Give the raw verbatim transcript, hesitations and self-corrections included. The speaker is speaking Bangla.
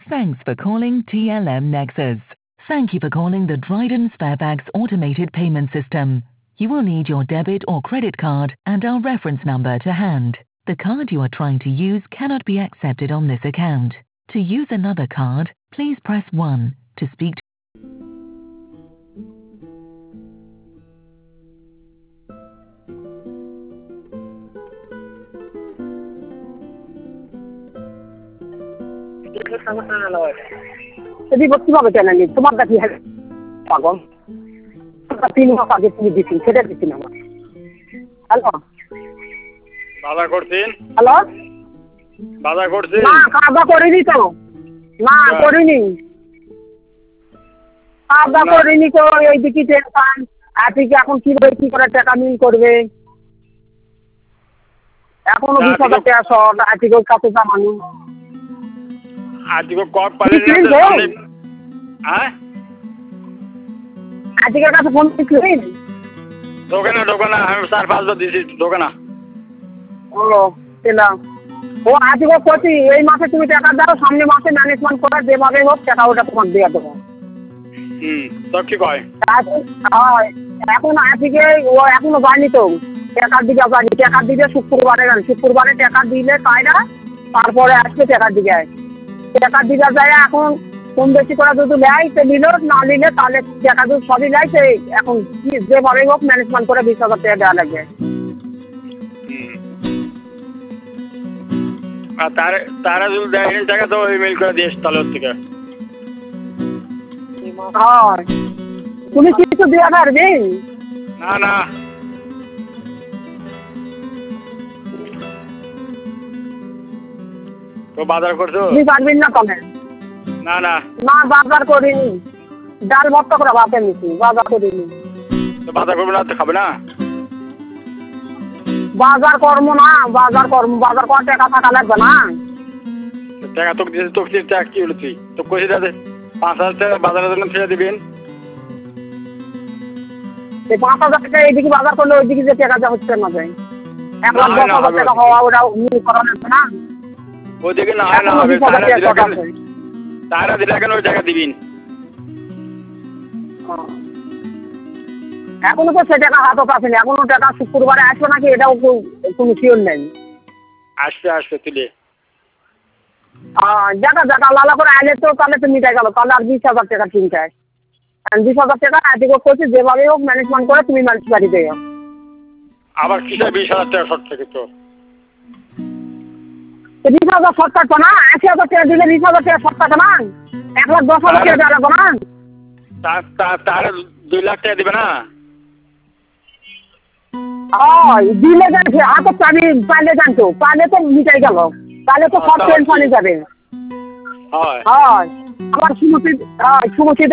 Thanks for calling T L M Nexus. Thank you for calling the Dryden Sparebags automated payment system. You will need your debit or credit card and our reference number to hand. The card you are trying to use cannot be accepted on this account. To use another card, please press one. To speak to যদি কিভাবে কেন নি তোমার কাছে পাগল তিন মাস আগে তুমি দিচ্ছি সেটা দিচ্ছি না হ্যালো বাজার করছেন হ্যালো বাজার করছেন না খাওয়া করিনি তো না করিনি খাওয়া করিনি তো এই দিকে টেনশন আজকে এখন কিভাবে কি করে টাকা মিল করবে এখনো বিশ হাজার টাকা শর্ট আজকে কাছে জামানো আজকে কট পালেন হ্যাঁ আজকের কাছে ফোন করছিলেন দোকানে দোকানে আমি চার পাঁচবার দিয়েছি দোকানে ও পেলাম ও আজকে করছি এই মাসে তুমি টাকা দাও সামনে মাসে ম্যানেজমেন্ট করে যেভাবে হোক টাকা ওটা তোমার দিয়ে দেবো হুম তো কি কয় এখন আজকে ও এখনো যায়নি তো টাকার দিকে যায়নি টাকার দিকে শুক্রবারে গেল শুক্রবারে টাকা দিলে তাইরা তারপরে আসবে টাকার দিকে টাকার দিকে যায় এখন কম বেশি করে যদি নেয় সে নিল না নিলে তাহলে টাকা যদি সবই নেয় সে এখন যেভাবে হোক ম্যানেজমেন্ট করে বিশ হাজার টাকা দেওয়া লাগবে আর তারা তারা যদি দেয় টাকা তো ইমেল করে দিস তাহলে ওর থেকে হ্যাঁ তুমি কিছু দেওয়া পারবে না না তো বাজার করছো তুমি পারবেন না কমে না না না বাজার করিনি ডাল ভর্তা করে ভাতে নিচ্ছি বাজার করিনি তো বাজার করবে না তো খাবে না বাজার করবো না বাজার করবো বাজার করার টাকা থাকা লাগবে না টাকা তোকে দিয়েছে তোকে টাকা কি হলো তুই তো কইছি দাদা পাঁচ হাজার টাকা বাজারের জন্য ফেলে দিবেন এই পাঁচ হাজার টাকা এইদিকে বাজার করলে ওইদিকে যে টাকা যা হচ্ছে না যায় এক লাখ দশ হাজার টাকা হওয়া ওটা করা লাগবে না ওইদিকে না হয় না হবে তারা দিলে কেন ওই টাকা দিবেন এখনো তো সে টাকা হাতও আসেনি এখনো টাকা শুক্রবারে আসবে নাকি এটাও কোনো শিওর নেই আসবে আসবে তুলে দেখা দেখা লালা করে আইলে তো তাহলে তো মিটাই গেল তাহলে আর বিশ হাজার টাকা চিন্তায় বিশ হাজার টাকা আজকে করছি যেভাবে হোক ম্যানেজমেন্ট করে তুমি মানুষ বাড়ি দেও আবার কিসে বিশ হাজার টাকা শর্ট থাকে তো বিশ হাজার শর্ট থাকতো না আশি হাজার টাকা দিলে বিশ হাজার টাকা শর্ট থাকে না এক লাখ দশ হাজার টাকা দেওয়া লাগবে না তাহলে দুই লাখ টাকা দিবে না দিলে জানছে হাতে পানি পাইলে জানতো পাইলে তো মিটাই গেল তাহলে তো সব টেনশনে যাবে হয় হয় আমার সুমতি সুমতি